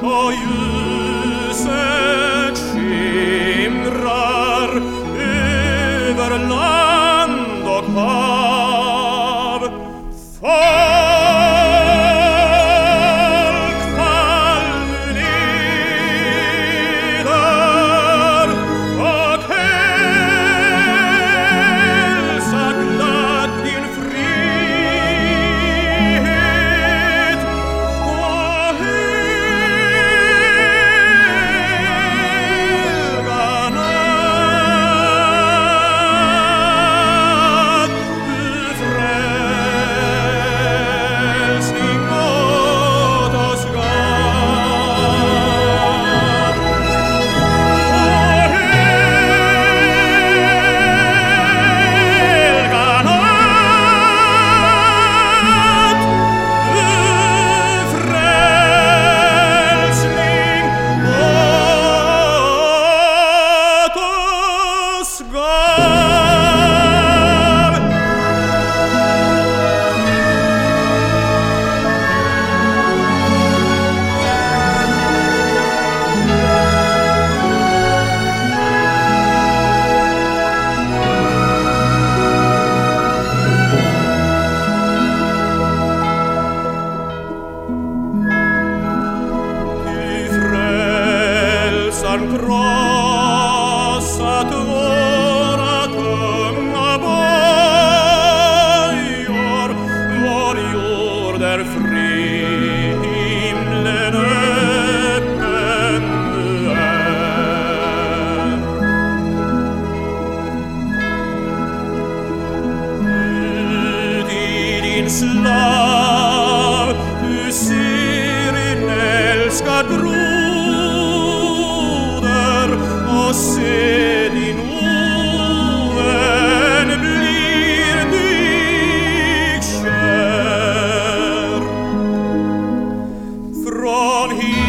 och ljuset skimrar över land och hav. Folk fall neder och hälsa glatt din frihet och helga natt, frälsning åt oss gav. Och helga natt, frälsning åt oss gav. Ty frälsaren krossat våra tunga bojor, vår jord är fri, himlen öppen nu är. Ut i din slav, du ser en älskad broder, och se din ovän blir dig kär. Från